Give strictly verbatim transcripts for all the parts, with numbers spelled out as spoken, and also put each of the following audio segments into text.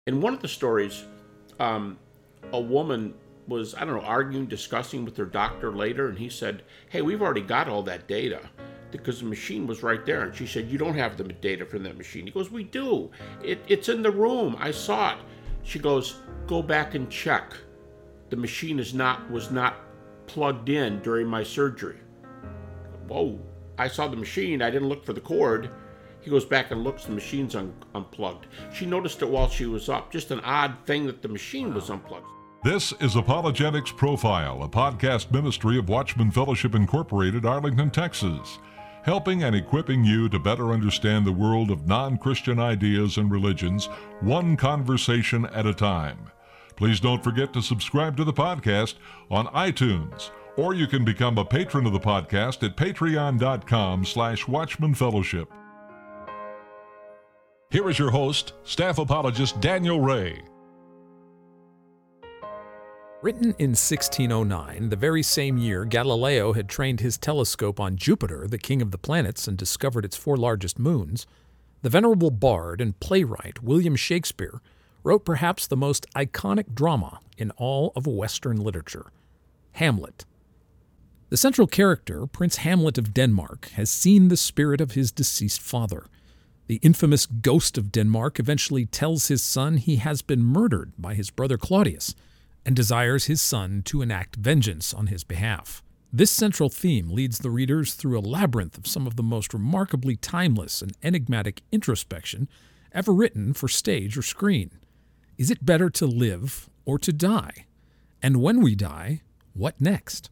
In one of the stories, um, a woman was, I don't know, arguing, discussing with her doctor later, and he said, hey, we've already got all that data because the machine was right there. And she said, you don't have the data from that machine. He goes, we do. It, it's in the room. I saw it. She goes, go back and check. The machine is not was not plugged in during my surgery. Whoa, I saw the machine. I didn't look for the cord. He goes back and looks, the machine's un- unplugged. She noticed it while she was up. Just an odd thing that the machine wow. was unplugged. This is Apologetics Profile, a podcast ministry of Watchman Fellowship Incorporated, Arlington, Texas, helping and equipping you to better understand the world of non-Christian ideas and religions, one conversation at a time. Please don't forget to subscribe to the podcast on iTunes, or you can become a patron of the podcast at patreon.com slash Watchman Fellowship. Here is your host, staff apologist Daniel Ray. Written in sixteen oh nine, the very same year Galileo had trained his telescope on Jupiter, the king of the planets, and discovered its four largest moons, the venerable bard and playwright William Shakespeare wrote perhaps the most iconic drama in all of Western literature, Hamlet. The central character, Prince Hamlet of Denmark, has seen the spirit of his deceased father. The infamous ghost of Denmark eventually tells his son he has been murdered by his brother Claudius, and desires his son to enact vengeance on his behalf. This central theme leads the readers through a labyrinth of some of the most remarkably timeless and enigmatic introspection ever written for stage or screen. Is it better to live or to die? And when we die, what next?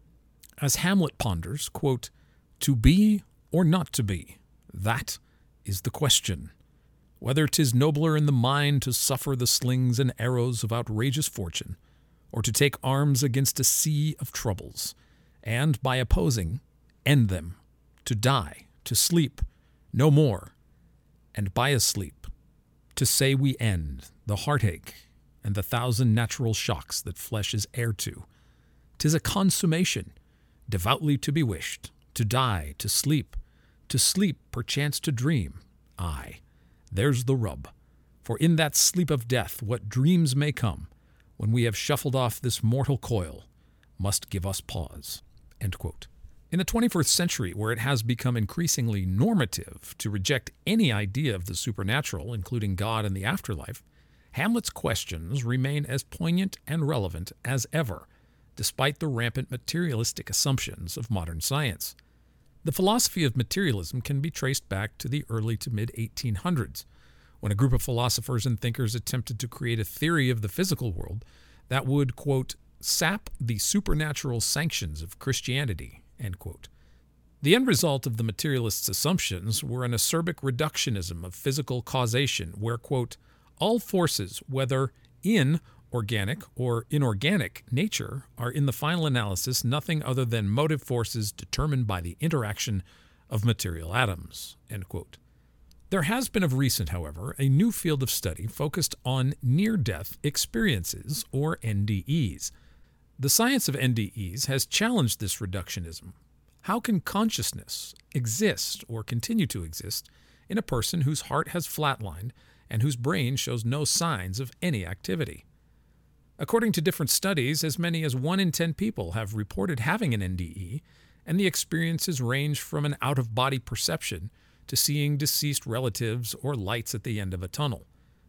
As Hamlet ponders, quote, to be or not to be, that is the question. Whether 'tis nobler in the mind to suffer the slings and arrows of outrageous fortune, or to take arms against a sea of troubles, and by opposing, end them, to die, to sleep, no more, and by a sleep, to say we end the heartache and the thousand natural shocks that flesh is heir to. 'Tis a consummation, devoutly to be wished, to die, to sleep, to sleep, perchance to dream, aye. There's the rub. For in that sleep of death, what dreams may come, when we have shuffled off this mortal coil, must give us pause. End quote. In the twenty-first century, where it has become increasingly normative to reject any idea of the supernatural, including God and the afterlife, Hamlet's questions remain as poignant and relevant as ever, despite the rampant materialistic assumptions of modern science. The philosophy of materialism can be traced back to the early to mid eighteen hundreds, when a group of philosophers and thinkers attempted to create a theory of the physical world that would, quote, sap the supernatural sanctions of Christianity, end quote. The end result of the materialists' assumptions were an acerbic reductionism of physical causation where, quote, all forces, whether in organic or inorganic nature, are in the final analysis nothing other than motive forces determined by the interaction of material atoms, end quote. There has been of recent, however, a new field of study focused on near-death experiences, or N D Es. The science of N D Es has challenged this reductionism. How can consciousness exist or continue to exist in a person whose heart has flatlined and whose brain shows no signs of any activity? According to different studies, as many as one in ten people have reported having an N D E, and the experiences range from an out-of-body perception to seeing deceased relatives or lights at the end of a tunnel.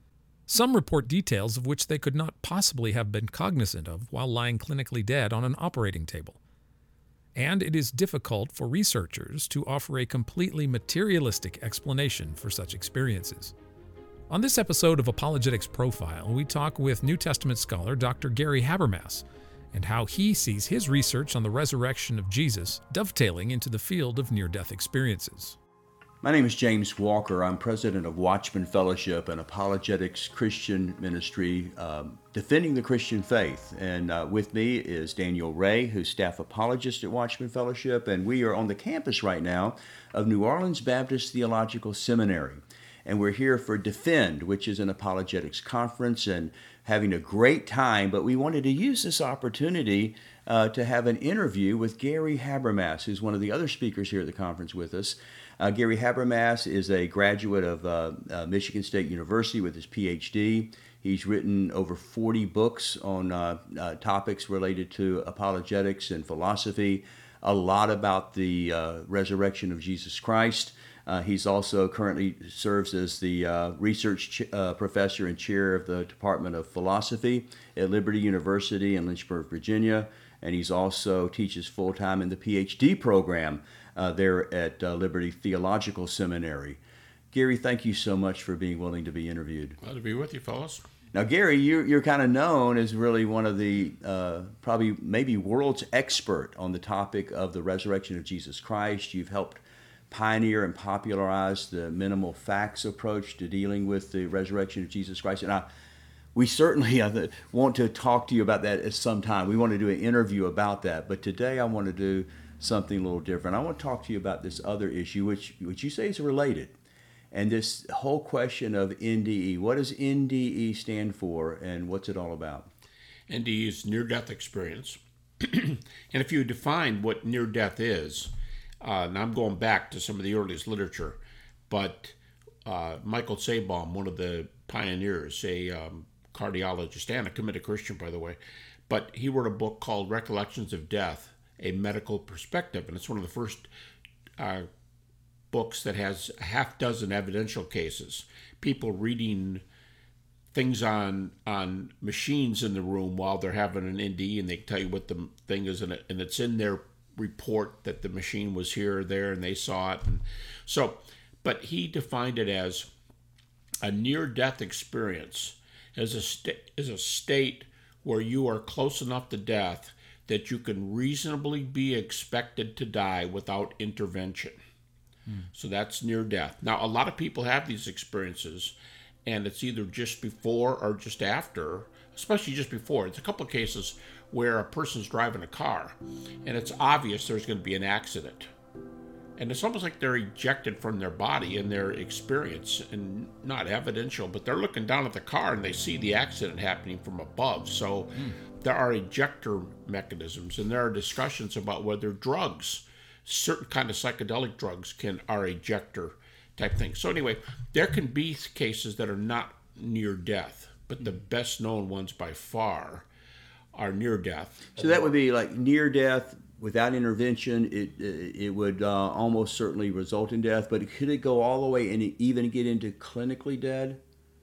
Some report details of which they could not possibly have been cognizant of while lying clinically dead on an operating table. And it is difficult for researchers to offer a completely materialistic explanation for such experiences. On this episode of Apologetics Profile, we talk with New Testament scholar Doctor Gary Habermas and how he sees his research on the resurrection of Jesus dovetailing into the field of near-death experiences. My name is James Walker. I'm president of Watchman Fellowship, an apologetics Christian ministry um, defending the Christian faith. And uh, with me is Daniel Ray, who's staff apologist at Watchman Fellowship, and we are on the campus right now of New Orleans Baptist Theological Seminary. And we're here for Defend, which is an apologetics conference, and having a great time. But we wanted to use this opportunity uh, to have an interview with Gary Habermas, who's one of the other speakers here at the conference with us. Uh, Gary Habermas is a graduate of uh, uh, Michigan State University with his P H D. He's written over forty books on uh, uh, topics related to apologetics and philosophy, a lot about the uh, resurrection of Jesus Christ. Uh, he's also currently serves as the uh, research ch- uh, professor and chair of the Department of Philosophy at Liberty University in Lynchburg, Virginia. And he's also teaches full-time in the P H D program uh, there at uh, Liberty Theological Seminary. Gary, thank you so much for being willing to be interviewed. Glad to be with you, fellas. Now, Gary, you're, you're kind of known as really one of the uh, probably maybe world's expert on the topic of the resurrection of Jesus Christ. You've helped pioneer and popularize the minimal facts approach to dealing with the resurrection of Jesus Christ. And I, we certainly uh, want to talk to you about that at some time. We want to do an interview about that. But today I want to do something a little different. I want to talk to you about this other issue, which, which you say is related. And this whole question of N D E. What does N D E stand for, and what's it all about? N D E is near-death experience. And if you define what near-death is, uh, and I'm going back to some of the earliest literature, but uh, Michael Sabom, one of the pioneers, a um, cardiologist and a committed Christian, by the way, but he wrote a book called Recollections of Death, A Medical Perspective, and it's one of the first uh, books that has a half dozen evidential cases, people reading things on on machines in the room while they're having an N D E, and they tell you what the thing is, and, it, and it's in their report that the machine was here or there and they saw it. And so, but he defined it as a near-death experience as a, st- as a state where you are close enough to death that you can reasonably be expected to die without intervention. So that's near death. Now, a lot of people have these experiences, and it's either just before or just after, especially just before. It's a couple of cases where a person's driving a car, and it's obvious there's going to be an accident. And it's almost like they're ejected from their body in their experience, and not evidential, but they're looking down at the car and they see the accident happening from above. So mm. there are ejector mechanisms, and there are discussions about whether drugs, certain kind of psychedelic drugs, can are ejector type things. So anyway, there can be cases that are not near death, but the best known ones by far are near death. So that would be like near death without intervention. It it would uh, almost certainly result in death, but could it go all the way and even get into clinically dead?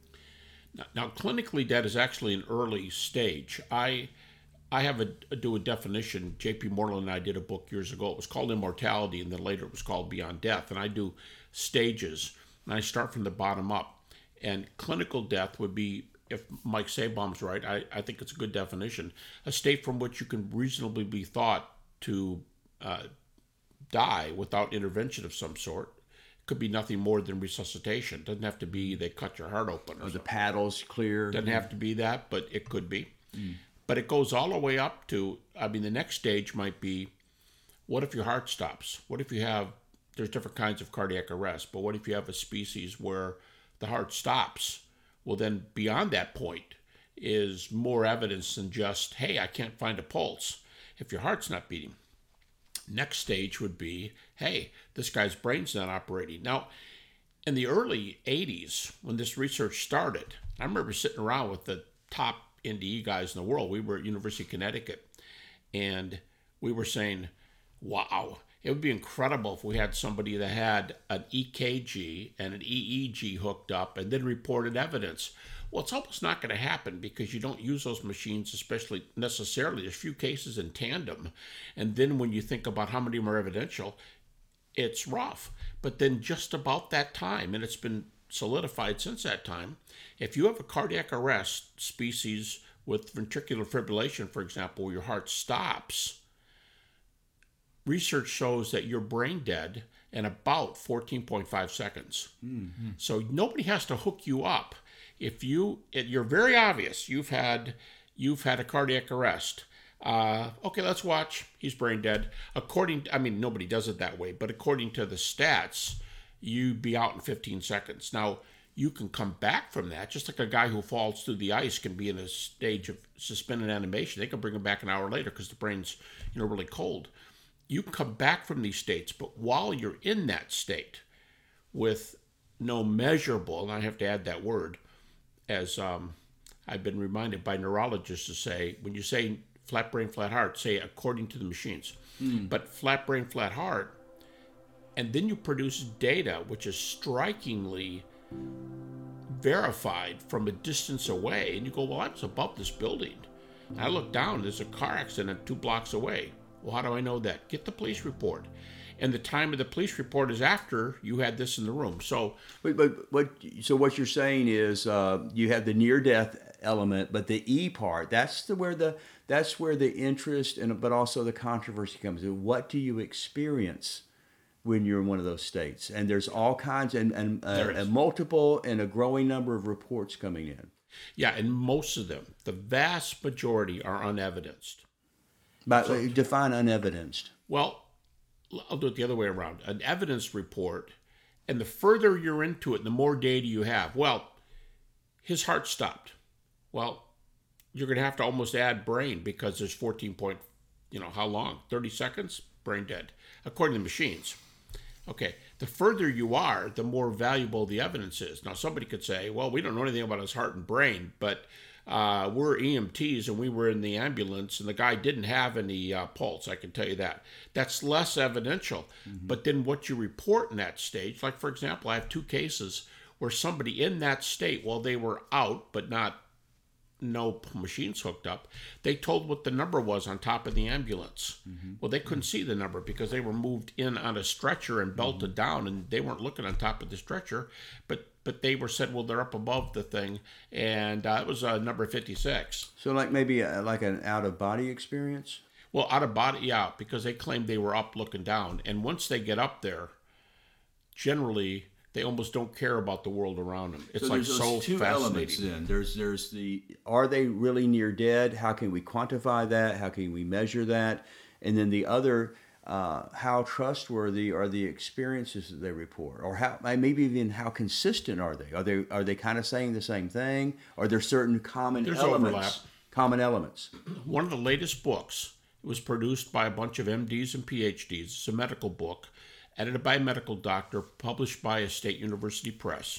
Now, now clinically dead is actually an early stage. I I have a, a do a definition. J P Moreland and I did a book years ago. It was called Immortality, and then later it was called Beyond Death. And I do stages, and I start from the bottom up. And clinical death would be, if Mike Sabom's right, I, I think it's a good definition, a state from which you can reasonably be thought to uh, die without intervention of some sort. It could be nothing more than resuscitation. It doesn't have to be they cut your heart open. Or the paddles clear. Doesn't have to be that, but it could be. Mm. But it goes all the way up to, I mean, the next stage might be, what if your heart stops? What if you have, there's different kinds of cardiac arrest, but what if you have a species where the heart stops? Well, then beyond that point is more evidence than just, hey, I can't find a pulse if your heart's not beating. Next stage would be, hey, this guy's brain's not operating. Now, in the early eighties, when this research started, I remember sitting around with the top N D E guys in the world. We were at University of Connecticut, and we were saying, wow, it would be incredible if we had somebody that had an E K G and an E E G hooked up and then reported evidence. Well, it's almost not going to happen because you don't use those machines, especially necessarily. There's few cases in tandem. And then when you think about how many of them are evidential, it's rough. But then just about that time, and it's been solidified since that time, if you have a cardiac arrest species with ventricular fibrillation, for example, where your heart stops, research shows that you're brain dead in about fourteen point five seconds. Mm-hmm. So nobody has to hook you up. If you, it, you're very obvious, you've had you've had a cardiac arrest. Uh, okay, let's watch. He's brain dead. According, to, I mean, nobody does it that way, but according to the stats, you'd be out in fifteen seconds. Now, you can come back from that, just like a guy who falls through the ice can be in a stage of suspended animation. They can bring him back an hour later because the brain's, you know, really cold. You can come back from these states, but while you're in that state with no measurable, and I have to add that word, as um, I've been reminded by neurologists to say, when you say flat brain, flat heart, say according to the machines. Mm. But flat brain, flat heart, and then you produce data which is strikingly verified from a distance away, and you go, well, I was above this building. And I look down, there's a car accident two blocks away. Well, how do I know that? Get the police report. And the time of the police report is after you had this in the room. So, but, but what? So what you're saying is uh, you have the near-death element, but the E part, that's the where the that's where the interest and but also the controversy comes in. What do you experience when you're in one of those states? And there's all kinds and and uh, a multiple and a growing number of reports coming in. Yeah, and most of them, the vast majority, are unevidenced. But so, define unevidenced. Well, I'll do it the other way around. An evidence report, and the further you're into it, the more data you have. Well, his heart stopped. Well, you're going to have to almost add brain because there's fourteen point, you know, how long? thirty seconds? Brain dead, according to the machines. Okay, the further you are, the more valuable the evidence is. Now, somebody could say, well, we don't know anything about his heart and brain, but uh, we're E M Ts and we were in the ambulance and the guy didn't have any uh, pulse, I can tell you that. That's less evidential. Mm-hmm. But then what you report in that stage, like for example, I have two cases where somebody in that state, while they were out, but not no machines hooked up, they told what the number was on top of the ambulance. Mm-hmm. Well, they couldn't see the number because they were moved in on a stretcher and belted mm-hmm. down, and they weren't looking on top of the stretcher, but but they were said, well, they're up above the thing, and uh, it was uh, number fifty-six. So like maybe a, like an out-of-body experience? Well, out-of-body, yeah, because they claimed they were up looking down, and once they get up there, generally they almost don't care about the world around them. It's so like there's so those two fascinating. Elements then. There's there's the, are they really near dead? How can we quantify that? How can we measure that? And then the other, uh, how trustworthy are the experiences that they report? Or how maybe even how consistent are they? Are they are they kind of saying the same thing? Are there certain common There's elements? overlap. Common elements. One of the latest books, it was produced by a bunch of M Ds and P H Ds. It's a medical book, edited by a medical doctor, published by a state university press.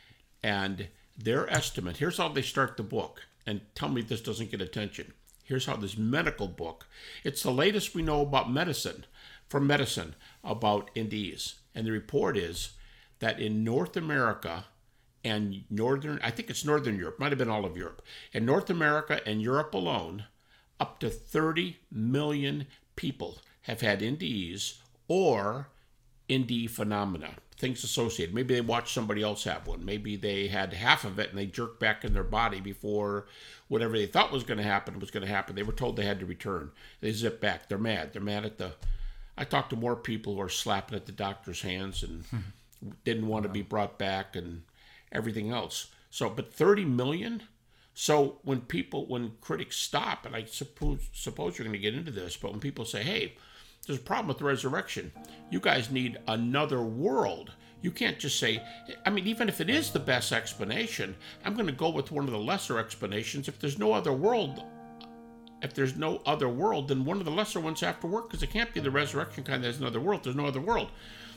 And their estimate, here's how they start the book, and tell me this doesn't get attention. Here's how this medical book, it's the latest we know about medicine, from medicine, about N D Es. And the report is that in North America and Northern, I think it's Northern Europe, might have been all of Europe. In North America and Europe alone, up to thirty million people have had N D Es or N D E phenomena, things associated. Maybe they watched somebody else have one. Maybe they had half of it and they jerked back in their body before whatever they thought was going to happen was going to happen. They were told they had to return. They zip back. They're mad. They're mad at the... I talked to more people who are slapping at the doctor's hands and didn't want to be brought back and everything else. So, but thirty million? So when people, when critics stop, and I suppose, suppose you're going to get into this, but when people say, hey, there's a problem with the resurrection. You guys need another world. You can't just say, I mean, even if it is the best explanation, I'm going to go with one of the lesser explanations. If there's no other world, if there's no other world, then one of the lesser ones have to work because it can't be the resurrection kind that has another world. There's no other world.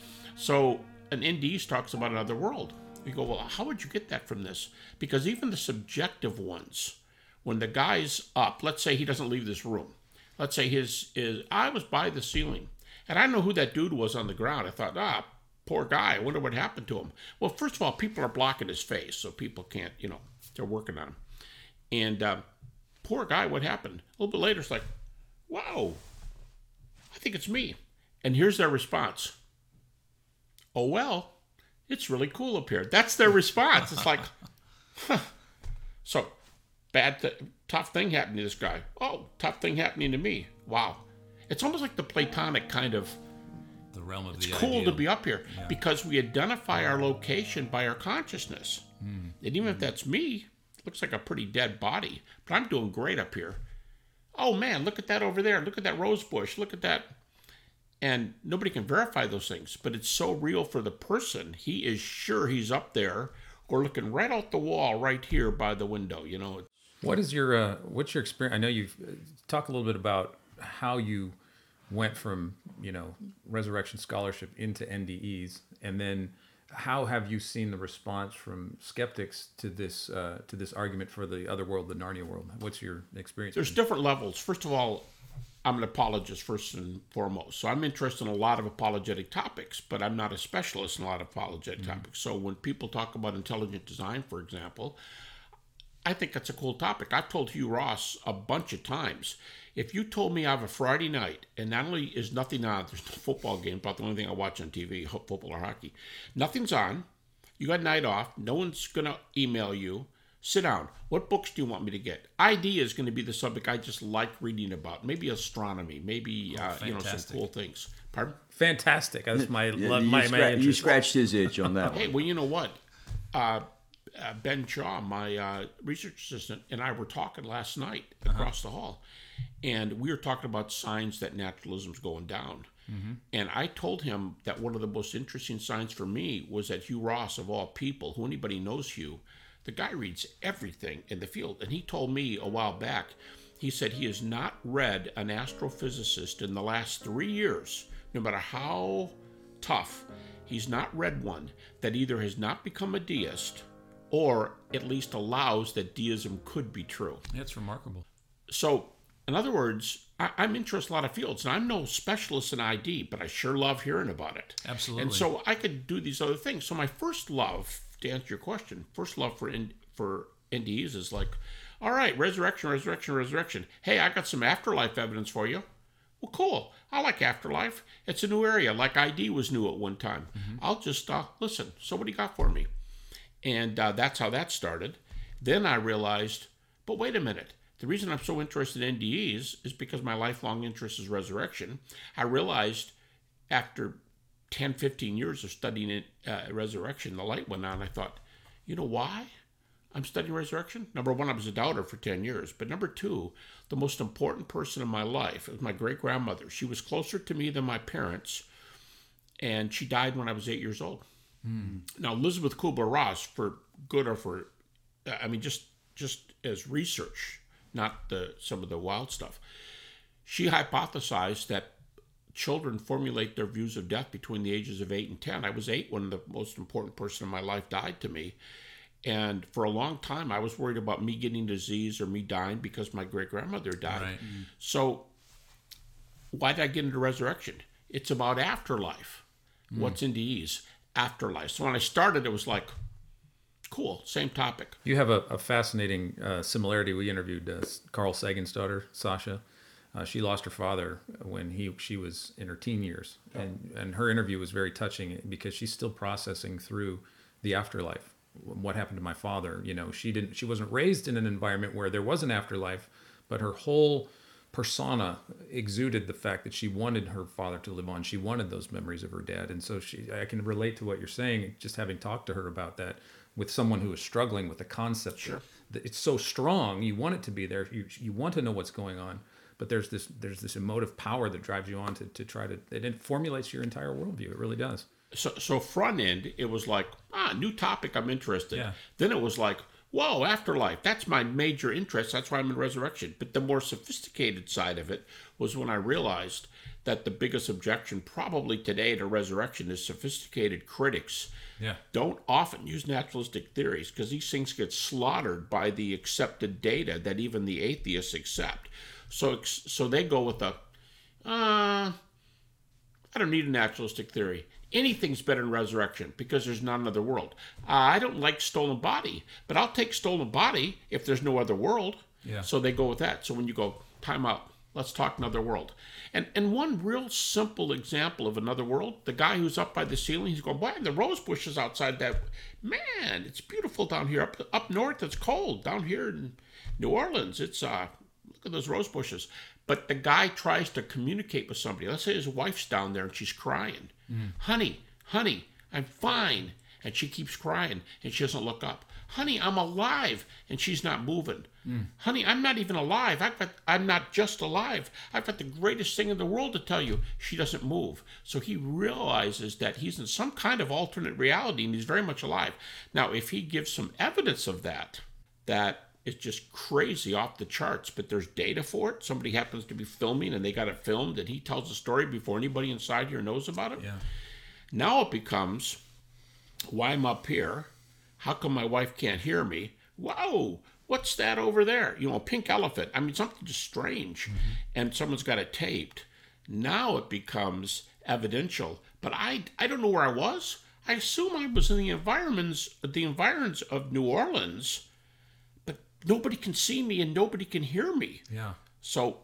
So an N D E talks about another world. You go, well, how would you get that from this? Because even the subjective ones, when the guy's up, let's say he doesn't leave this room. Let's say his is, I was by the ceiling, and I know who that dude was on the ground. I thought, ah, poor guy, I wonder what happened to him. Well, first of all, people are blocking his face, so people can't, you know, they're working on him. And uh, poor guy, what happened? A little bit later, it's like, wow, I think it's me. And here's their response. Oh, well, it's really cool up here. That's their response. It's like, huh. So, bad, th- tough thing happened to this guy. Oh, tough thing happening to me. Wow. It's almost like the Platonic kind of, the realm of it's the cool ideal. to be up here yeah. because we identify our location by our consciousness. Mm. And even mm. if that's me, it looks like a pretty dead body, but I'm doing great up here. Oh man, look at that over there. Look at that rose bush. Look at that. And nobody can verify those things, but it's so real for the person. He is sure he's up there or looking right out the wall right here by the window, you know. What is your, uh, what's your experience? I know you've talked a little bit about how you went from, you know, resurrection scholarship into N D Es, and then How have you seen the response from skeptics to this uh, to this argument for the other world, the Narnia world? What's your experience? There's different levels. First of all, I'm an apologist first and foremost. So I'm interested in a lot of apologetic topics, but I'm not a specialist in a lot of apologetic mm-hmm. topics. So when people talk about intelligent design, for example, I think that's a cool topic. I've told Hugh Ross a bunch of times, if you told me I have a Friday night, and not only is nothing on, there's no football game, about the only thing I watch on T V, football or hockey, nothing's on, you got a night off, no one's going to email you, sit down. What books do you want me to get? I D is going to be the subject I just like reading about. Maybe astronomy, maybe oh, uh, you know some cool things. Pardon? Fantastic. That's my yeah, love. You, my, scra- my you scratched his itch on that one. Hey, well, you know what? Uh, uh, Ben Shaw, my uh, research assistant, and I were talking last night across uh-huh. the hall, and we were talking about signs that naturalism's going down. Mm-hmm. And I told him that one of the most interesting signs for me was that Hugh Ross, of all people, who anybody knows Hugh, the guy reads everything in the field. And he told me a while back, he said he has not read an astrophysicist in the last three years, no matter how tough, he's not read one that either has not become a deist or at least allows that deism could be true. That's remarkable. So, in other words, I, I'm interested in a lot of fields, and I'm no specialist in I D, but I sure love hearing about it. Absolutely. And so I could do these other things. So my first love, to answer your question, first love for in, for N D Es is like, all right, resurrection, resurrection, resurrection. Hey, I got some afterlife evidence for you. Well, cool. I like afterlife. It's a new area, like I D was new at one time. Mm-hmm. I'll just uh, listen. So what do you got for me? And uh, that's how that started. Then I realized, but wait a minute. The reason I'm so interested in N D Es is because my lifelong interest is resurrection. I realized after ten, fifteen years of studying it, uh, resurrection, the light went on. I thought, you know why I'm studying resurrection? Number one, I was a doubter for ten years. But number two, the most important person in my life was my great-grandmother. She was closer to me than my parents, and she died when I was eight years old. Mm. Now, Elizabeth Kubler-Ross, for good or for, I mean, just just as research, not the some of the wild stuff, she hypothesized that children formulate their views of death between the ages of eight and ten. I was eight when the most important person in my life died to me. And for a long time, I was worried about me getting disease or me dying because my great-grandmother died. Right. Mm. So why did I get into resurrection? It's about afterlife. Mm. What's N D Es? Afterlife. So when I started, it was like, cool, same topic. You have a, a fascinating uh, similarity. We interviewed uh, Carl Sagan's daughter, Sasha. Uh, she lost her father when he she was in her teen years, and and her interview was very touching because she's still processing through the afterlife. What happened to my father? You know, she didn't. She wasn't raised in an environment where there was an afterlife, but her whole persona exuded the fact that she wanted her father to live on. She wanted those memories of her dad, and so she. I can relate to what you're saying. Just having talked to her about that with someone who is struggling with the concept. Sure. That it's so strong. You want it to be there. You you want to know what's going on. But there's this there's this emotive power that drives you on to, to try to, it formulates your entire worldview. It really does. So so front end, it was like, ah, new topic, I'm interested. Yeah. Then it was like, whoa, afterlife, that's my major interest. That's why I'm in resurrection. But the more sophisticated side of it was when I realized that the biggest objection probably today to resurrection is sophisticated critics yeah. don't often use naturalistic theories because these things get slaughtered by the accepted data that even the atheists accept. So so they go with the, uh, I don't need a naturalistic theory. Anything's better than resurrection because there's not another world. Uh, I don't like stolen body, but I'll take stolen body if there's no other world. Yeah. So they go with that. So when you go, time out, let's talk another world. And and one real simple example of another world, the guy who's up by the ceiling, he's going, why are the rose bushes outside that? Man, it's beautiful down here. Up, up north, it's cold. Down here in New Orleans, it's... uh. Look at those rose bushes. But the guy tries to communicate with somebody. Let's say his wife's down there and she's crying. Mm. Honey, honey, I'm fine. And she keeps crying and she doesn't look up. Honey, I'm alive. And she's not moving. Mm. Honey, I'm not even alive. I've got, I'm not just alive. I've got the greatest thing in the world to tell you. She doesn't move. So he realizes that he's in some kind of alternate reality and he's very much alive. Now, if he gives some evidence of that, that it's just crazy off the charts, but there's data for it. Somebody happens to be filming and they got it filmed and he tells the story before anybody inside here knows about it. Yeah. Now it becomes, why I'm up here. How come my wife can't hear me? Whoa, what's that over there? You know, a pink elephant. I mean, something just strange. Mm-hmm. And someone's got it taped. Now it becomes evidential. But I, I don't know where I was. I assume I was in the environments, the environs of New Orleans, but nobody can see me and nobody can hear me. Yeah. So,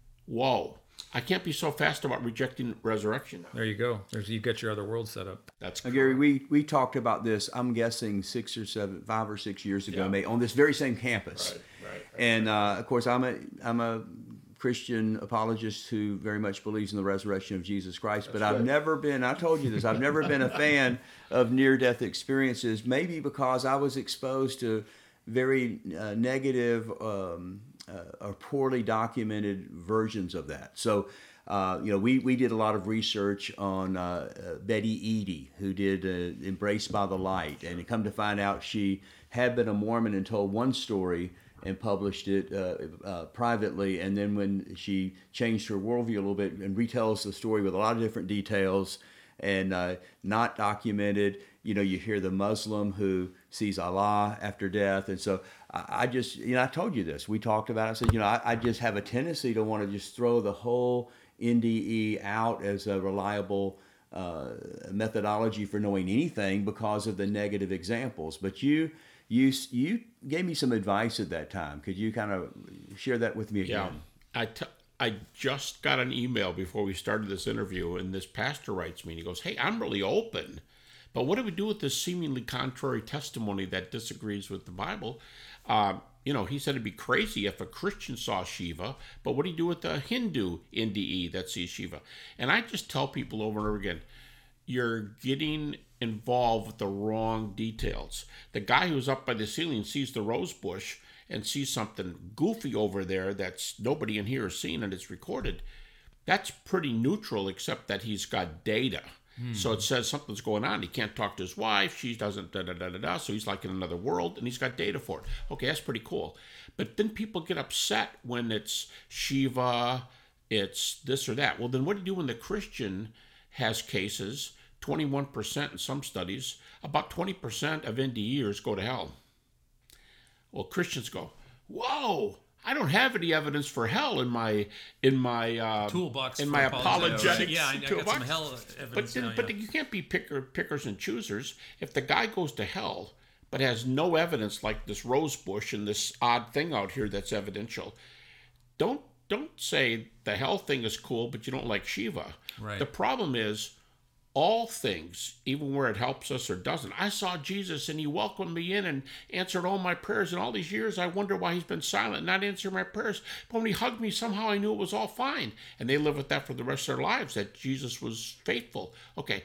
whoa. I can't be so fast about rejecting resurrection. There you go. There's, you got your other world set up. That's now, Gary, we, we talked about this, I'm guessing six or seven, five or six years ago, yeah. on this very same campus. Right, right, right. And, uh, of course, I'm a I'm a Christian apologist who very much believes in the resurrection of Jesus Christ, That's but I've right. never been, I told you this, I've never been a fan of near-death experiences, maybe because I was exposed to very uh, negative um, uh, or poorly documented versions of that. So, uh, you know, we, we did a lot of research on uh, uh, Betty Eady, who did uh, Embraced by the Light, and come to find out she had been a Mormon and told one story and published it uh, uh, privately, and then when she changed her worldview a little bit and retells the story with a lot of different details and uh, not documented, you know, you hear the Muslim who sees Allah after death, and so I, I just, you know, I told you this, we talked about it, I said, you know, I, I just have a tendency to want to just throw the whole N D E out as a reliable uh, methodology for knowing anything because of the negative examples, but you You you gave me some advice at that time. Could you kind of share that with me again? Yeah, I, t- I just got an email before we started this interview, and this pastor writes me, and he goes, hey, I'm really open, but what do we do with this seemingly contrary testimony that disagrees with the Bible? Uh, you know, he said it'd be crazy if a Christian saw Shiva, but what do you do with the Hindu N D E that sees Shiva? And I just tell people over and over again, you're getting involved with the wrong details. The guy who's up by the ceiling sees the rose bush and sees something goofy over there that's nobody in here has seen and it's recorded. That's pretty neutral, except that he's got data. Hmm. So it says something's going on. He can't talk to his wife. She doesn't da da da da da. So he's like in another world, and he's got data for it. Okay, that's pretty cool. But then people get upset when it's Shiva, it's this or that. Well, then what do you do when the Christian has cases? twenty-one percent in some studies, about twenty percent of N D Eers go to hell. Well, Christians go, whoa, I don't have any evidence for hell in my in my uh, toolbox in my apologetics. Yeah, I, I got some hell evidence. But then, now, but yeah. you can't be picker, pickers and choosers. If the guy goes to hell but has no evidence, like this rose bush and this odd thing out here that's evidential, don't don't say the hell thing is cool, but you don't like Shiva. Right. The problem is, all things, even where it helps us or doesn't. I saw Jesus and he welcomed me in and answered all my prayers. In all these years, I wonder why he's been silent, not answering my prayers. But when he hugged me, somehow I knew it was all fine. And they live with that for the rest of their lives, that Jesus was faithful. Okay,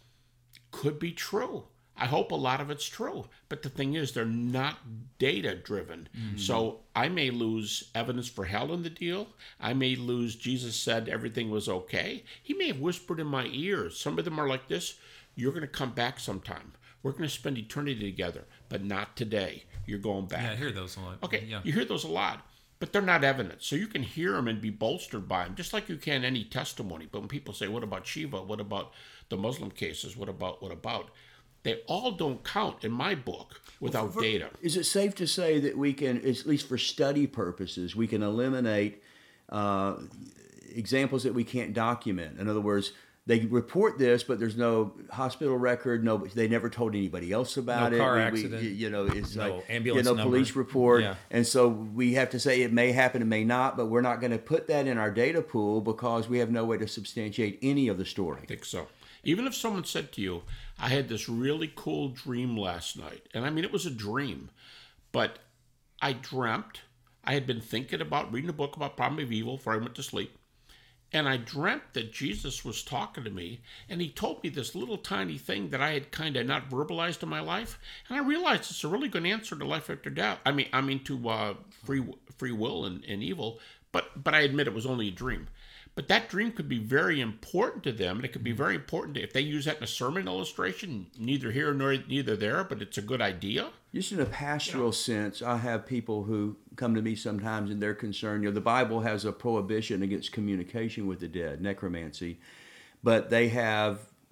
could be true. I hope a lot of it's true. But the thing is, they're not data-driven. Mm-hmm. So I may lose evidence for hell in the deal. I may lose Jesus said everything was okay. He may have whispered in my ears. Some of them are like this. You're going to come back sometime. We're going to spend eternity together, but not today. You're going back. Yeah, I hear those a lot. Okay, yeah. You hear those a lot. But they're not evidence. So you can hear them and be bolstered by them, just like you can any testimony. But when people say, what about Shiva? What about the Muslim cases? What about, what about? They all don't count in my book without well, for, data. Is it safe to say that we can, at least for study purposes, we can eliminate uh, examples that we can't document? In other words, they report this, but there's no hospital record. No, they never told anybody else about no it. Car we, accident. We, you know, it's no like ambulance you know, number. police report, yeah. and so we have to say it may happen, it may not, but we're not going to put that in our data pool because we have no way to substantiate any of the story. I think so. Even if someone said to you, I had this really cool dream last night, and I mean, it was a dream, but I dreamt, I had been thinking about reading a book about Problem of Evil before I went to sleep, and I dreamt that Jesus was talking to me, and he told me this little tiny thing that I had kind of not verbalized in my life, and I realized it's a really good answer to life after death. I mean, I mean to uh, free free will and, and evil, but but I admit it was only a dream. But that dream could be very important to them, and it could be very important to, if they use that in a sermon illustration, neither here nor neither there, but it's a good idea. Just in a pastoral you know. sense, I have people who come to me sometimes and they're concerned. You know, the Bible has a prohibition against communication with the dead, necromancy, but they have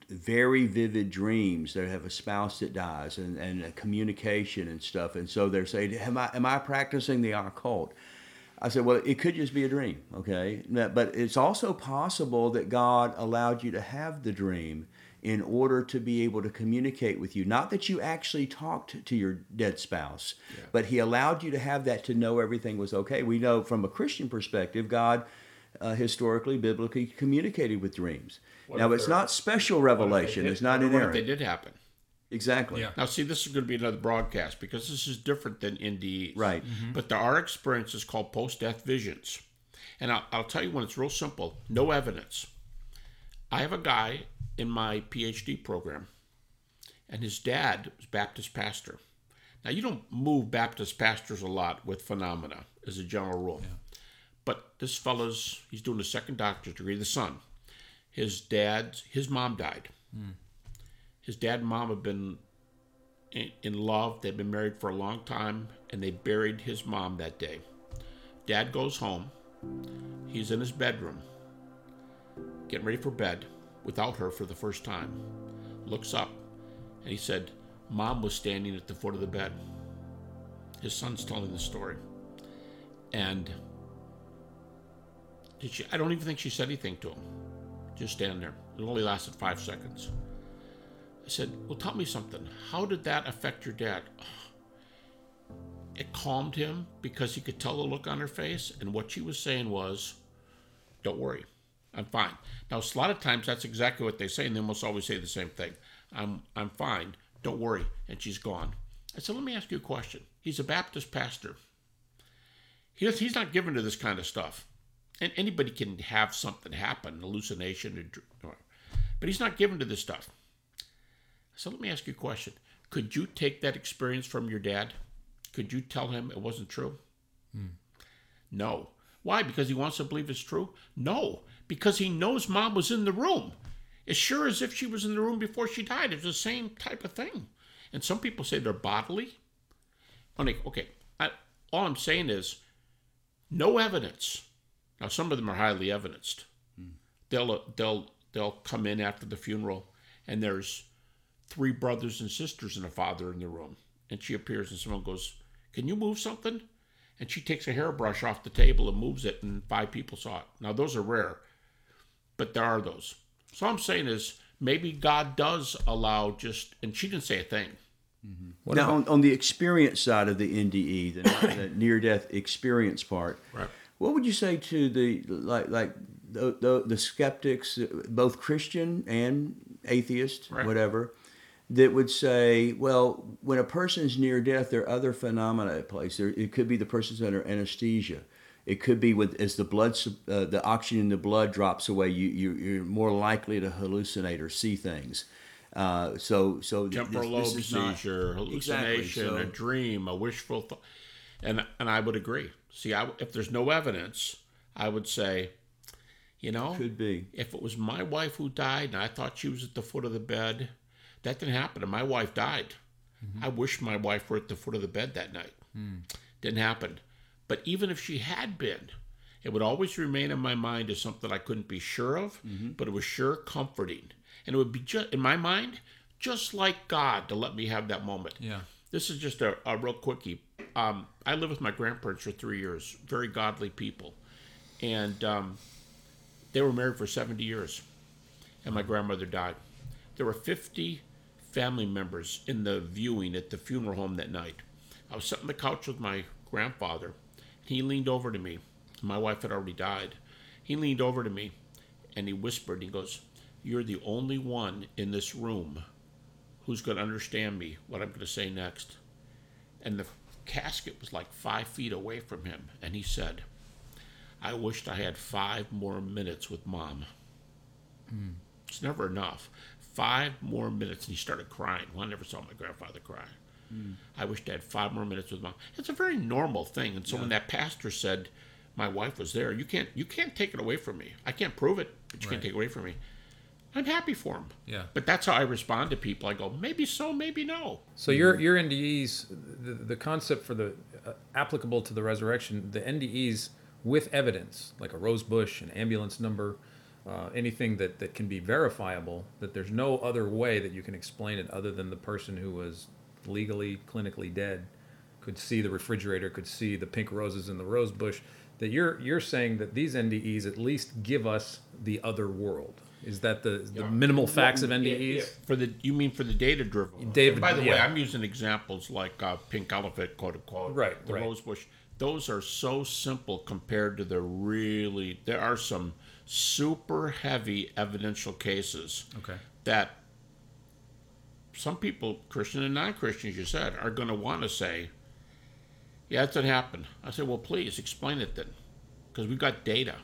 very vivid dreams. They have a spouse that dies and, and a communication and stuff. And so they're saying, am I, am I practicing the occult? I said, well, it could just be a dream, okay? But it's also possible that God allowed you to have the dream in order to be able to communicate with you. Not that you actually talked to your dead spouse, yeah. but he allowed you to have that to know everything was okay. We know from a Christian perspective, God uh, historically, biblically communicated with dreams. What now, it's not special revelation. It's not inerrant. What if they did happen? Exactly. Yeah. Now, see, this is going to be another broadcast because this is different than N D Es. Right. Mm-hmm. But there are experiences called post-death visions. And I'll, I'll tell you when it's real simple. No evidence. I have a guy in my P H D program, and his dad was Baptist pastor. Now, you don't move Baptist pastors a lot with phenomena as a general rule. Yeah. But this fellow's, he's doing a second doctorate degree, the son. His dad, his mom died. Mm. His dad and mom have been in, in love. They've been married for a long time, and they buried his mom that day. Dad goes home. He's in his bedroom, getting ready for bed without her for the first time. Looks up, and he said, Mom was standing at the foot of the bed. His son's telling the story. And did she, I don't even think she said anything to him. Just stand there. It only lasted five seconds. I said, well, tell me something. How did that affect your dad? It calmed him because he could tell the look on her face, and what she was saying was, don't worry, I'm fine. Now, a lot of times that's exactly what they say, and they almost always say the same thing. I'm I'm fine, don't worry, and she's gone. I said, let me ask you a question. He's a Baptist pastor. He does, he's not given to this kind of stuff. And anybody can have something happen, hallucination, or, but he's not given to this stuff. So let me ask you a question. Could you take that experience from your dad? Could you tell him it wasn't true? Hmm. No. Why? Because he wants to believe it's true? No. Because he knows Mom was in the room. As sure as if she was in the room before she died. It's the same type of thing. And some people say they're bodily. Okay, I, all I'm saying is no evidence. Now, some of them are highly evidenced. Hmm. They'll they'll they'll come in after the funeral, and there's three brothers and sisters and a father in the room. And she appears, and someone goes, can you move something? And she takes a hairbrush off the table and moves it, and five people saw it. Now, those are rare, but there are those. So all I'm saying is maybe God does allow just, and she didn't say a thing. Mm-hmm. Now, on, on the experience side of the N D E, the, the near-death experience part, right. What would you say to the like like the the, the skeptics, both Christian and atheist, right. whatever, that would say, well, when a person's near death, there are other phenomena at place. There, it could be the person's under anesthesia. It could be with as the blood, uh, the oxygen in the blood drops away, you, you you're more likely to hallucinate or see things. Uh, so so temporal lobe seizure, hallucination, exactly, so, a dream, a wishful thought, and and I would agree. See, I, if there's no evidence, I would say, you know, could be. If it was my wife who died and I thought she was at the foot of the bed, that didn't happen, and my wife died. Mm-hmm. I wish my wife were at the foot of the bed that night. Mm. Didn't happen. But even if she had been, it would always remain in my mind as something I couldn't be sure of, mm-hmm. but it was sure comforting. And it would be, just in my mind, just like God to let me have that moment. Yeah. This is just a, a real quickie. Um, I lived with my grandparents for three years, very godly people. And um, they were married for seventy years, and my grandmother died. There were fifty family members in the viewing at the funeral home that night. I was sitting on the couch with my grandfather. He leaned over to me. My wife had already died. He leaned over to me, and he whispered, he goes, you're the only one in this room who's going to understand me, what I'm going to say next. And the casket was like five feet away from him, and he said, I wished I had five more minutes with Mom. Mm. It's never enough. Five more minutes, and he started crying. Well, I never saw my grandfather cry. Mm. I wished I had five more minutes with Mom. It's a very normal thing. And so yeah. when that pastor said, my wife was there, you can't you can't take it away from me. I can't prove it, but you right. can't take it away from me. I'm happy for him. Yeah. But that's how I respond to people. I go, maybe so, maybe no. So your your N D Es, the, the concept for the uh, applicable to the resurrection, the N D Es with evidence, like a rose bush, an ambulance number, uh, anything that, that can be verifiable, that there's no other way that you can explain it other than the person who was legally, clinically dead could see the refrigerator, could see the pink roses in the rose bush, that you're you're saying that these N D Es at least give us the other world. Is that the, the Yeah. minimal facts of N D Es? Yeah, yeah. For the you mean for the data driven? Data- By the way, yeah. I'm using examples like uh, pink elephant, quote unquote, Right, the right. rose bush. Those are so simple compared to the really. There are some super heavy evidential cases Okay. that some people, Christian and non-Christian, as you said, are going to want to say, "Yeah, that's what happened." I said, "Well, please explain it then, because we've got data."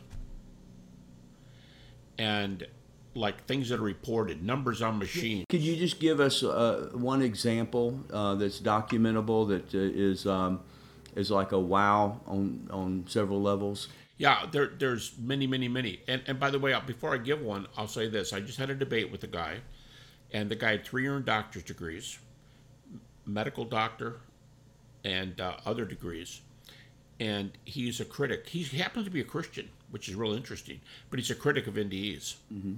And like things that are reported, numbers on machines. Could you just give us uh, one example uh, that's documentable that uh, is um, is like a wow on on several levels? Yeah, there, there's many, many, many. And, and by the way, before I give one, I'll say this. I just had a debate with a guy, and the guy had three earned doctor's degrees, medical doctor, and uh, other degrees. And he's a critic. He happens to be a Christian, which is real interesting, but he's a critic of N D Es. Mm-hmm.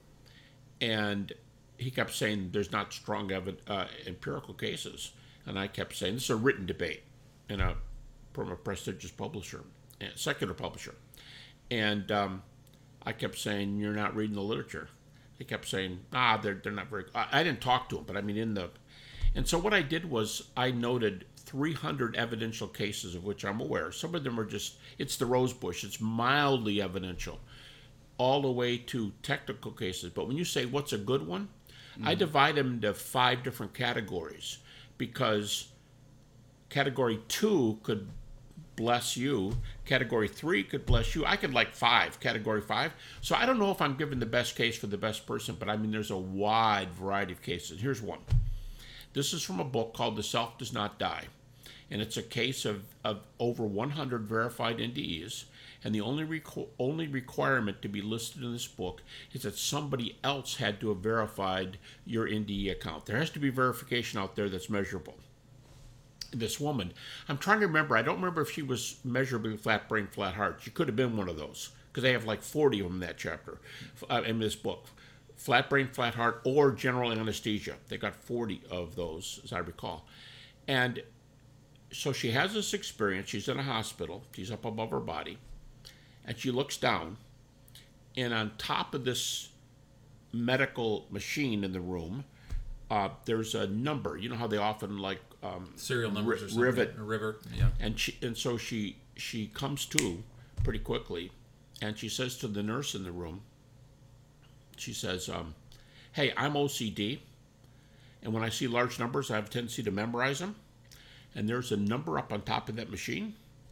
And he kept saying there's not strong evid- uh, empirical cases. And I kept saying, this is a written debate in a, from a prestigious publisher, a secular publisher. And um, I kept saying, you're not reading the literature. He kept saying, ah, they're, they're not very, I, I didn't talk to him, but I mean in the, and so what I did was I noted three hundred evidential cases of which I'm aware. Some of them are just, it's the rose bush, it's mildly evidential, all the way to technical cases. But when you say what's a good one, mm-hmm. I divide them into five different categories, because category two could bless you, category three could bless you. I could like five, category five. So I don't know if I'm giving the best case for the best person, but I mean there's a wide variety of cases. Here's one. This is from a book called The Self Does Not Die, and it's a case of, of over one hundred verified N D Es. And the only requ- only requirement to be listed in this book is that somebody else had to have verified your N D E account. There has to be verification out there that's measurable. This woman, I'm trying to remember, I don't remember if she was measurably flat brain, flat heart. She could have been one of those, because they have like forty of them in that chapter, uh, in this book. Flat brain, flat heart, or general anesthesia. They got forty of those, as I recall. And so she has this experience. She's in a hospital. She's up above her body. And she looks down, and on top of this medical machine in the room, uh, there's a number. You know how they often like um, serial numbers ri- or something. rivet, A rivet, yeah. and she and so she she comes to pretty quickly, and she says to the nurse in the room, she says, um, "Hey, I'm O C D, and when I see large numbers, I have a tendency to memorize them. And there's a number up on top of that machine,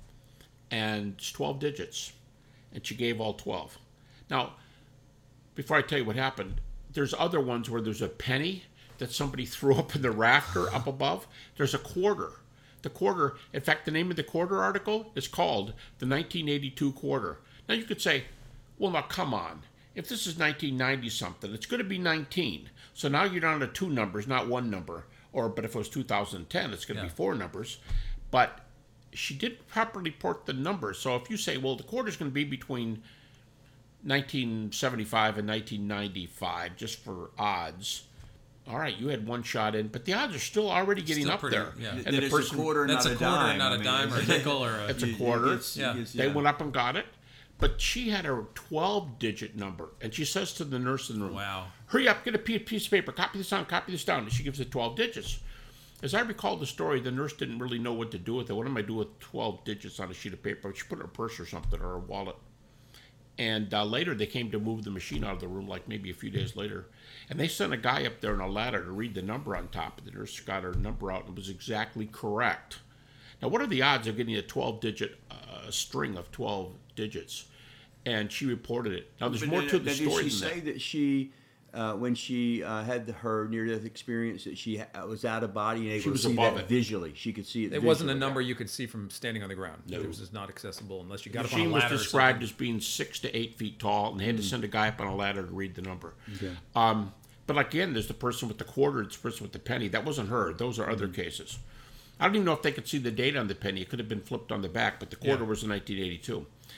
and it's twelve digits." And she gave all twelve. Now, before I tell you what happened, there's other ones where there's a penny that somebody threw up in the rafter up above. There's a quarter. The quarter, in fact, the name of the quarter article is called the nineteen eighty-two quarter. Now you could say, well, now come on. If this is nineteen ninety something, it's going to be nineteen. So now you're down to two numbers, not one number. Or, but if it was two thousand ten, it's going to Yeah. be four numbers. But she did properly report the numbers. So if you say, well, the quarter is going to be between nineteen seventy-five and nineteen ninety-five, just for odds. All right, you had one shot in, but the odds are still already getting Still up pretty- there. yeah. And That the it's person, a quarter, That's not a a quarter, dime. not I a mean, dime or a it's- nickel or a. It's a You- quarter. it's- Yeah. it's- they yeah. went up and got it, but she had a twelve-digit number, and she says to the nurse in the room, Wow. hurry up, get a piece of paper, copy this down, copy this down. And she gives it twelve digits. As I recall the story, the nurse didn't really know what to do with it. What am I do with twelve digits on a sheet of paper? She put it in her purse or something, or her wallet. And uh, later they came to move the machine out of the room, like maybe a few days later. And they sent a guy up there on a ladder to read the number on top. The nurse got her number out and it was exactly correct. Now, what are the odds of getting a twelve-digit uh, string of twelve digits? And she reported it. Now, there's But more did- to the did story she than say that. that she, uh, when she uh, had the, her near-death experience, that she ha- was out of body and able She to was see above that it. visually? She could see it. It wasn't a visually. number you could see from standing on the ground. No. It was just not accessible unless you The got up on a machine was ladder. or described something. as being six to eight feet tall, and they had to send a guy up on a ladder to read the number. Okay. Um, but again, there's the person with the quarter, it's the person with the penny. That wasn't her. Those are Mm-hmm. other cases. I don't even know if they could see the date on the penny. It could have been flipped on the back, but the quarter Yeah. was in nineteen eighty-two.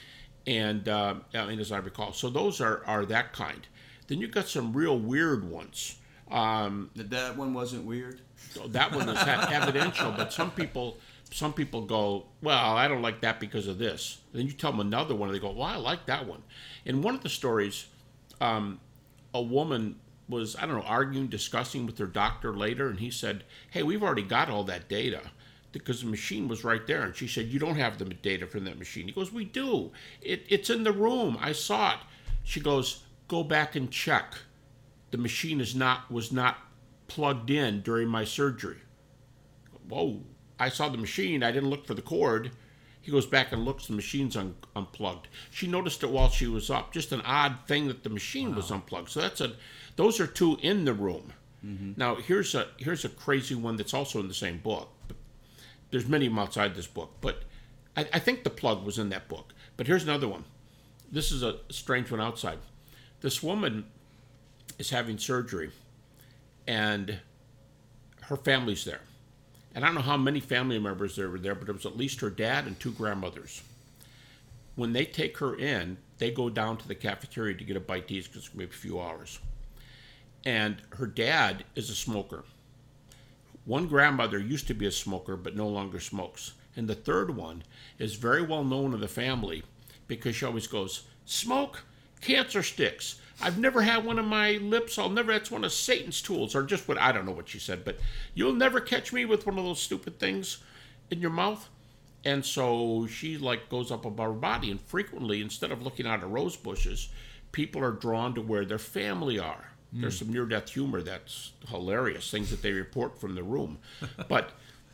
And uh, I mean, as I recall, so those are, are that kind. Then you've got some real weird ones. Um, that one wasn't weird? So that one is ha- evidential, but some people some people go, well, I don't like that because of this. Then you tell them another one, and they go, well, I like that one. In one of the stories, um, a woman was, I don't know, arguing, discussing with her doctor later, and he said, hey, we've already got all that data because the machine was right there. And she said, you don't have the data from that machine. He goes, we do. It, it's in the room. I saw it. She goes, go back and check. The machine is not was not plugged in during my surgery. Whoa. I saw the machine. I didn't look for the cord. He goes back and looks. The machine's un- unplugged. She noticed it while she was up. Just an odd thing that the machine wow. was unplugged. So that's a. Those are two in the room. Mm-hmm. Now here's a here's a crazy one that's also in the same book. But there's many of them outside this book, but I, I think the plug was in that book. But here's another one. This is a strange one outside. This woman is having surgery, and her family's there. And I don't know how many family members there were there, but it was at least her dad and two grandmothers. When they take her in, they go down to the cafeteria to get a bite to eat because it's going to be a few hours. And her dad is a smoker. One grandmother used to be a smoker, but no longer smokes. And the third one is very well known in the family because she always goes, smoke, cancer sticks. I've never had one on my lips. I'll never, that's one of Satan's tools, or just what, I don't know what she said, but you'll never catch me with one of those stupid things in your mouth. And so she like goes up above her body, and frequently, instead of looking out at rose bushes, people are drawn to where their family are. Mm. There's some near-death humor that's hilarious, things that they report from the room. But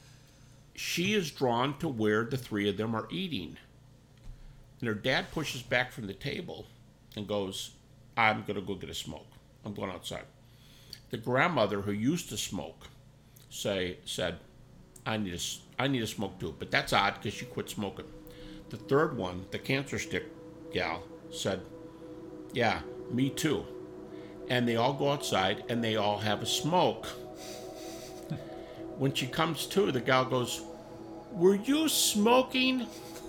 she is drawn to where the three of them are eating. And her dad pushes back from the table and goes, I'm going to go get a smoke. I'm going outside. The grandmother who used to smoke say said, I need a, I need a smoke too. But that's odd because she quit smoking. The third one, the cancer stick gal, said, yeah, me too. And they all go outside and they all have a smoke. When she comes to, the gal goes, were you smoking?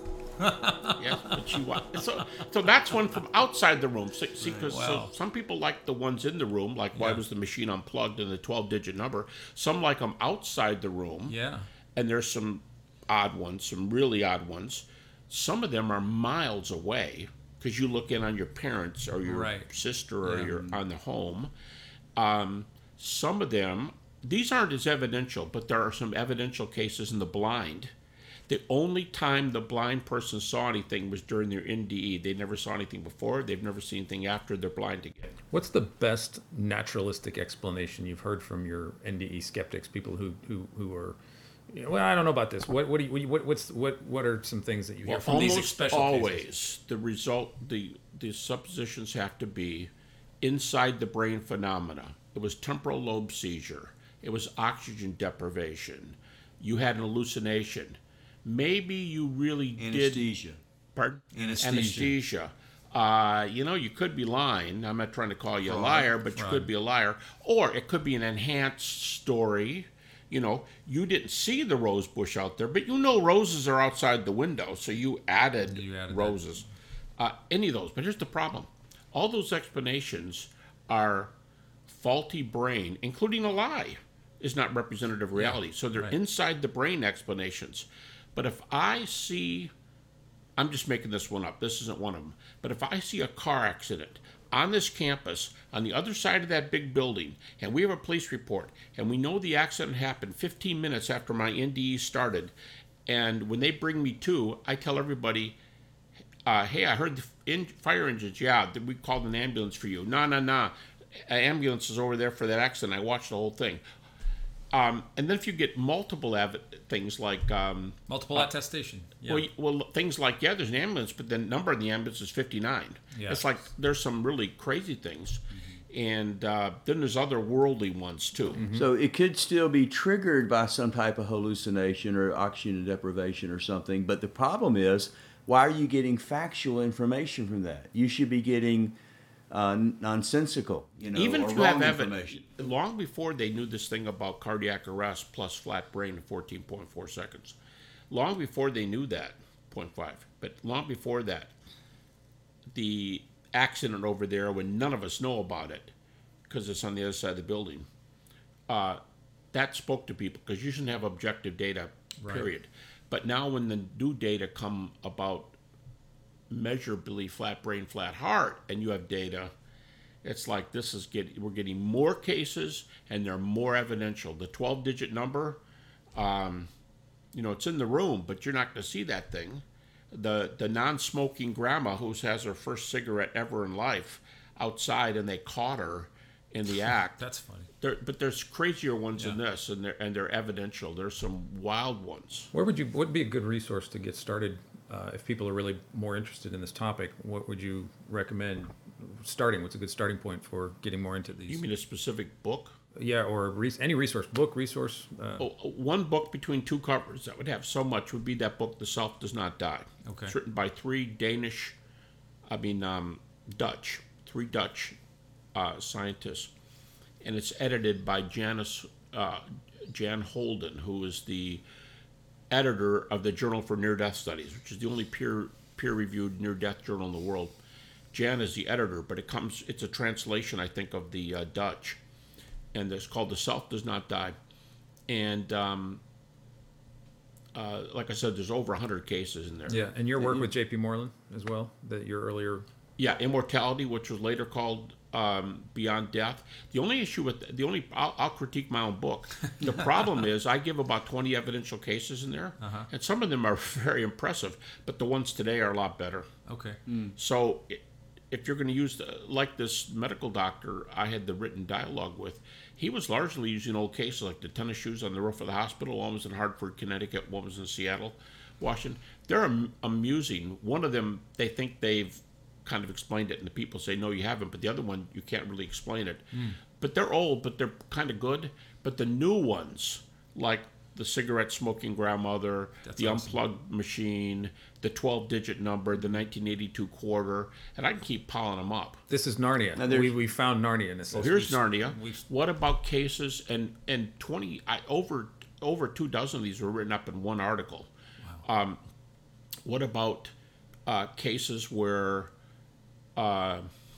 Yes, but she was. So, so that's one from outside the room. See, because wow. so some people like the ones in the room, like why yeah. was the machine unplugged and the twelve-digit number. Some like them outside the room. Yeah. And there's some odd ones, some really odd ones. Some of them are miles away because you look in on your parents or your right. sister or yeah. your on the home. Um, some of them, these aren't as evidential, but there are some evidential cases in the blind. The only time the blind person saw anything was during their N D E. They never saw anything before. They've never seen anything after. They're blind again. What's the best naturalistic explanation you've heard from your N D E skeptics, people who who, who are, you know, well, I don't know about this. What what do you what what's what what are some things that you hear well, from these almost special always cases? The result the the suppositions have to be inside the brain phenomena. It was temporal lobe seizure. It was oxygen deprivation. You had an hallucination. Maybe you really Anesthesia. did. Pardon? Anesthesia. Anesthesia. Uh, you know, you could be lying. I'm not trying to call you a liar, but you could be a liar. Or it could be an enhanced story. You know, you didn't see the rose bush out there, but you know roses are outside the window, so you added, you added roses. Uh, any of those. But here's the problem. All those explanations are faulty brain, including a lie, is not representative of reality. Yeah, so they're right. inside the brain explanations. But if I see, I'm just making this one up, this isn't one of them, but if I see a car accident on this campus, on the other side of that big building, and we have a police report, and we know the accident happened fifteen minutes after my N D E started, and when they bring me to, I tell everybody, uh, hey, I heard the in- fire engines, yeah, we called an ambulance for you. No, no, no, an ambulance is over there for that accident, I watched the whole thing. Um, and then if you get multiple av- things like... Um, multiple uh, attestation. Yeah. Well, well, things like, yeah, there's an ambulance, but the number in the ambulance is fifty-nine. Yeah. It's like there's some really crazy things. Mm-hmm. And uh, then there's other worldly ones, too. Mm-hmm. So it could still be triggered by some type of hallucination or oxygen deprivation or something. But the problem is, why are you getting factual information from that? You should be getting... Uh, nonsensical, you know, even or if you wrong have information. Evidence, long before they knew this thing about cardiac arrest plus flat brain in fourteen point four seconds, long before they knew that, zero point five, but long before that, the accident over there when none of us know about it because it's on the other side of the building. Uh, that spoke to people because you shouldn't have objective data, period. Right. But now when the new data come about measurably flat brain, flat heart, and you have data, it's like this is getting, we're getting more cases and they're more evidential. The twelve-digit number, um, you know, it's in the room, but you're not going to see that thing. The the non-smoking grandma who has her first cigarette ever in life outside and they caught her in the act. That's funny. There, but there's crazier ones Yeah. in this, and they're and they're evidential. There's some wild ones. Where would you? What would be a good resource to get started uh, if people are really more interested in this topic? What would you recommend starting? What's a good starting point for getting more into these? You mean a specific book? Yeah, or re- any resource, book, resource. Uh, Oh, one book between two covers that would have so much would be that book, The Self Does Not Die. Okay. It's written by three Danish, I mean um, Dutch, three Dutch uh, scientists, and it's edited by Janice uh, Jan Holden, who is the editor of the Journal for Near-Death Studies, which is the only peer peer-reviewed near-death journal in the world. Jan is the editor, but it comes it's a translation, I think, of the uh, Dutch. And it's called The Self Does Not Die. And um, uh, like I said, there's over one hundred cases in there. yeah, and your work with J P Moreland as well, that your earlier. Yeah, Immortality, which was later called um, Beyond Death. The only issue with, the only, I'll, I'll critique my own book. The problem is I give about twenty evidential cases in there, uh-huh. and some of them are very impressive, but the ones today are a lot better. Okay. Mm. So if you're going to use, the, like this medical doctor I had the written dialogue with, he was largely using old cases like the tennis shoes on the roof of the hospital. One was in Hartford, Connecticut. One was in Seattle, Washington. They're am- amusing. One of them, they think they've kind of explained it, and the people say, no, you haven't. But the other one, you can't really explain it. Mm. But they're old, but they're kind of good. But the new ones, like the cigarette smoking grandmother, That's the awesome. Unplugged machine, the twelve-digit number, the nineteen eighty-two quarter, and I can keep piling them up. This is Narnia. We, we found Narnia in this. Well, here's we've, Narnia. We've, what about cases? And and twenty I, over over two dozen of these were written up in one article. Wow. Um, what about uh, cases where uh,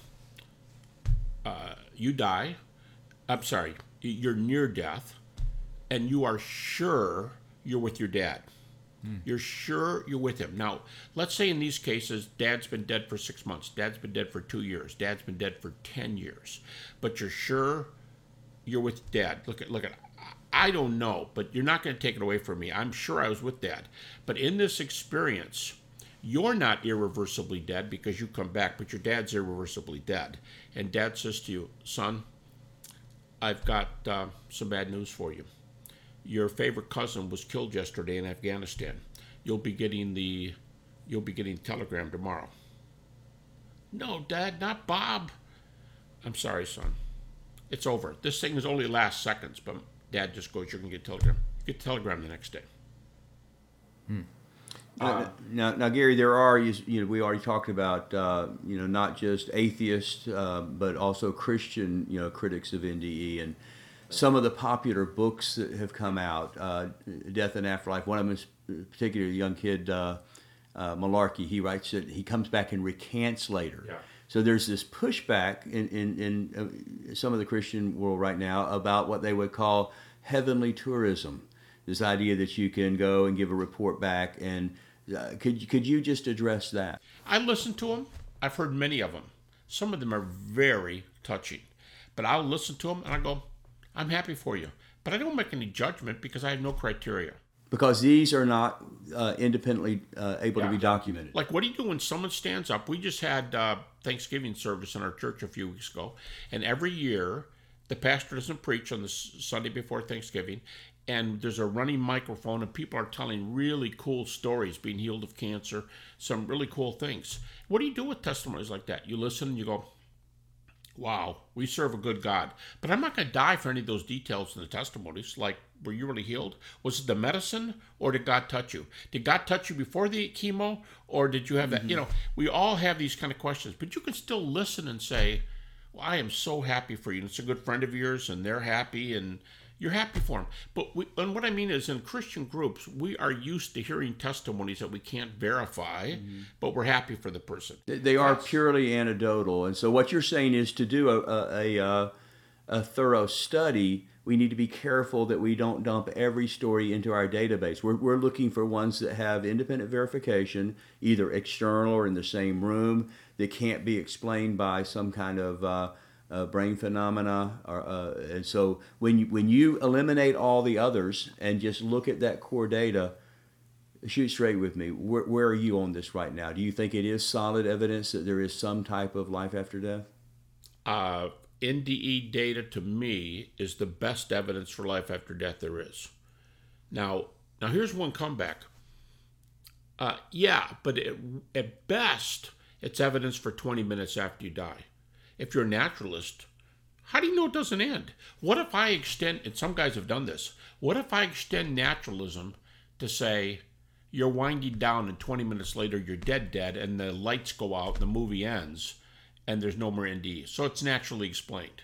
uh, you die? I'm sorry, you're near death. And you are sure you're with your dad. Mm. You're sure you're with him. Now, let's say in these cases, dad's been dead for six months. Dad's been dead for two years. Dad's been dead for ten years. But you're sure you're with dad. Look at, look at, I don't know, but you're not going to take it away from me. I'm sure I was with dad. But in this experience, you're not irreversibly dead because you come back, but your dad's irreversibly dead. And dad says to you, son, I've got uh, some bad news for you. Your favorite cousin was killed yesterday in Afghanistan. You'll be getting the, you'll be getting a telegram tomorrow. No, Dad, not Bob. I'm sorry, son. It's over. This thing is only last seconds, but Dad just goes, you're going to get a telegram. You get a telegram the next day. Hmm. Uh, now, now, Gary, there are, you, you know, we already talked about, uh, you know, not just atheists, uh, but also Christian, you know, critics of N D E, and some of the popular books that have come out, uh, Death and Afterlife. One of them is particularly a young kid, uh, uh, Malarkey. He writes that he comes back and recants later. Yeah. So there's this pushback in, in, in uh, some of the Christian world right now about what they would call heavenly tourism. This idea that you can go and give a report back. And uh, could, could you just address that? I listen to them. I've heard many of them. Some of them are very touching. But I'll listen to them and I go, I'm happy for you. But I don't make any judgment because I have no criteria. Because these are not uh, independently uh, able yeah. to be documented. Like, what do you do when someone stands up? We just had uh, Thanksgiving service in our church a few weeks ago. And every year, the pastor doesn't preach on the Sunday before Thanksgiving. And there's a running microphone, and people are telling really cool stories, being healed of cancer, some really cool things. What do you do with testimonies like that? You listen and you go, wow, we serve a good God. But I'm not going to die for any of those details in the testimonies. Like, were you really healed? Was it the medicine, or did God touch you? Did God touch you before the chemo, or did you have that? Mm-hmm. You know, we all have these kind of questions. But you can still listen and say, well, I am so happy for you. And it's a good friend of yours, and they're happy, and You're happy for them. But we, and what I mean is in Christian groups, we are used to hearing testimonies that we can't verify, mm-hmm. but we're happy for the person. They, they are purely anecdotal. And so what you're saying is to do a, a, a, a thorough study, we need to be careful that we don't dump every story into our database. We're, we're looking for ones that have independent verification, either external or in the same room, that can't be explained by some kind of uh, uh, brain phenomena. Or, uh, and so when you, when you eliminate all the others and just look at that core data, shoot straight with me. Where, where are you on this right now? Do you think it is solid evidence that there is some type of life after death? Uh, N D E data, to me, is the best evidence for life after death there is. Now, now here's one comeback. Uh, yeah, but it, at best, it's evidence for twenty minutes after you die. If you're a naturalist, how do you know it doesn't end? What if I extend, and some guys have done this, what if I extend naturalism to say, you're winding down and twenty minutes later you're dead dead, and the lights go out and the movie ends, and there's no more N D E. So it's naturally explained.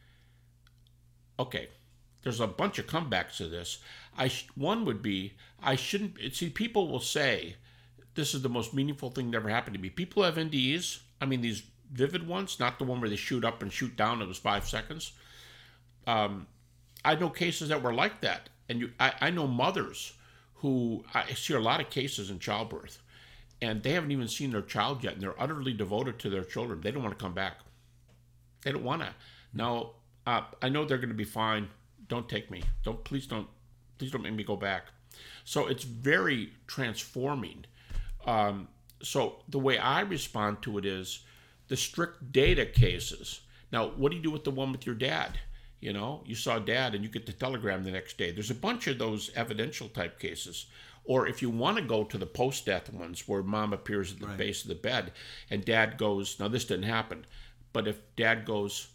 Okay, there's a bunch of comebacks to this. I sh- One would be, I shouldn't, see, people will say, this is the most meaningful thing that ever happened to me. People have N D Es, I mean these vivid ones, not the one where they shoot up and shoot down, it was five seconds. Um, I know cases that were like that. And you, I, I know mothers who, I see a lot of cases in childbirth, and they haven't even seen their child yet, and they're utterly devoted to their children. They don't want to come back. They don't want to. Now, uh, I know they're going to be fine. Don't take me. Don't please don't please don't make me go back. So it's very transforming. Um, so the way I respond to it is the strict data cases. Now, what do you do with the one with your dad? You know, you saw dad and you get the telegram the next day. There's a bunch of those evidential type cases. Or if you want to go to the post-death ones where mom appears at the right. base of the bed and dad goes, now this didn't happen, but if dad goes,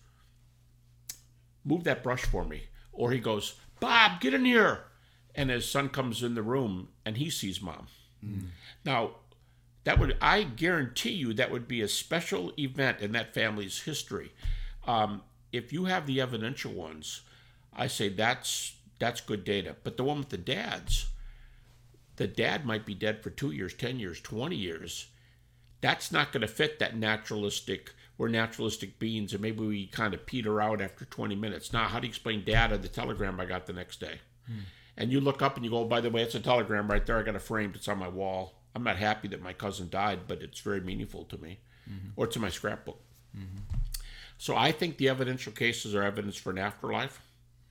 move that brush for me, or he goes, Bob, get in here, and his son comes in the room and he sees mom. Mm. Now, that would, I guarantee you that would be a special event in that family's history. Um, if you have the evidential ones, I say that's that's good data. But the one with the dads, the dad might be dead for two years, ten years, twenty years. That's not going to fit that naturalistic, we're naturalistic beings, and maybe we kind of peter out after twenty minutes. Now, how do you explain dad or the telegram I got the next day? Hmm. And you look up and you go, oh, by the way, it's a telegram right there. I got it framed. It's on my wall. I'm not happy that my cousin died, but it's very meaningful to me. Mm-hmm. Or it's in my scrapbook. Mm-hmm. So I think the evidential cases are evidence for an afterlife.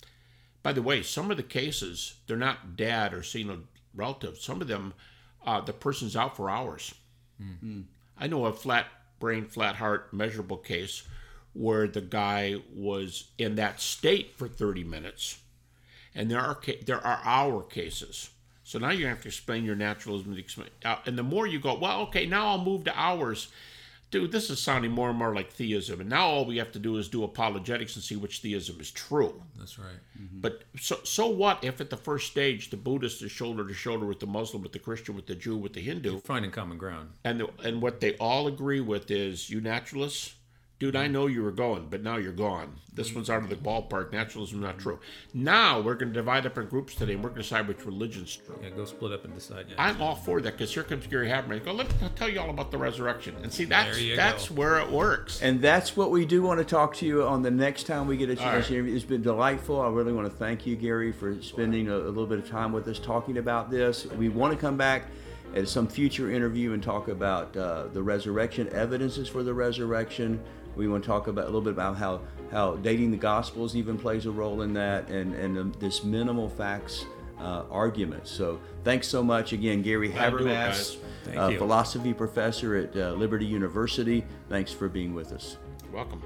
By the way, some of the cases, they're not dad or seeing a relative. Some of them, uh, the person's out for hours. Mm-hmm. I know a flat brain, flat heart, measurable case where the guy was in that state for thirty minutes. And there are ca- there are hour cases. So now you have to explain your naturalism. And the more you go, well, okay, now I'll move to hours. Dude, this is sounding more and more like theism. And now all we have to do is do apologetics and see which theism is true. That's right. Mm-hmm. But so so what if at the first stage the Buddhist is shoulder to shoulder with the Muslim, with the Christian, with the Jew, with the Hindu? You're finding common ground. And the, and what they all agree with is, you naturalists, dude, I know you were going, but now you're gone. This one's out of the ballpark. Naturalism is not true. Now we're going to divide up in groups today, and we're going to decide which religion's true. Yeah, go split up and decide. Yeah. I'm all for that, because here comes Gary Habermas. Go, let me tell you all about the resurrection. And see, that's that's go. where it works. And that's what we do want to talk to you on the next time we get a chance. Right. It's been delightful. I really want to thank you, Gary, for spending a, a little bit of time with us talking about this. We want to come back at some future interview and talk about uh, the resurrection, evidences for the resurrection. We want to talk about a little bit about how, how dating the Gospels even plays a role in that, and, and um, this minimal facts uh, argument. So thanks so much again, Gary Habermas, uh, philosophy professor at uh, Liberty University. Thanks for being with us. You're welcome.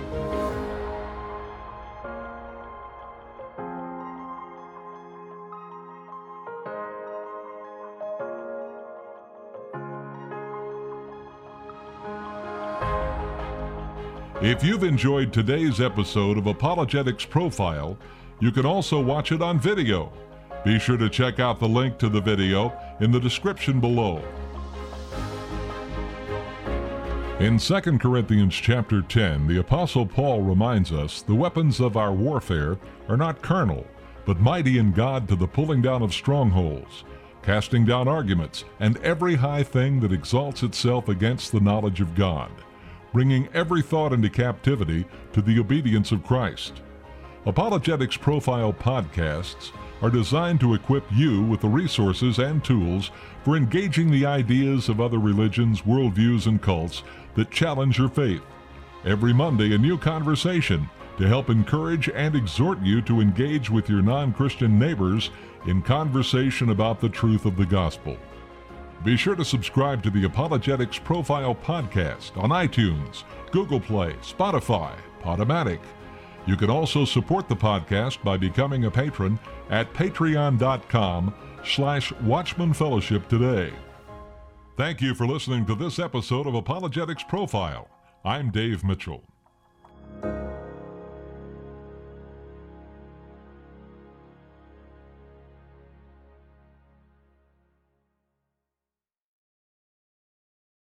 If you've enjoyed today's episode of Apologetics Profile, you can also watch it on video. Be sure to check out the link to the video in the description below. In Second Corinthians chapter ten, the Apostle Paul reminds us the weapons of our warfare are not carnal, but mighty in God to the pulling down of strongholds, casting down arguments and every high thing that exalts itself against the knowledge of God, bringing every thought into captivity to the obedience of Christ. Apologetics Profile podcasts are designed to equip you with the resources and tools for engaging the ideas of other religions, worldviews, and cults that challenge your faith. Every Monday, a new conversation to help encourage and exhort you to engage with your non-Christian neighbors in conversation about the truth of the gospel. Be sure to subscribe to the Apologetics Profile podcast on iTunes, Google Play, Spotify, Podomatic. You can also support the podcast by becoming a patron at patreon.com slash Watchman Fellowship today. Thank you for listening to this episode of Apologetics Profile. I'm Dave Mitchell.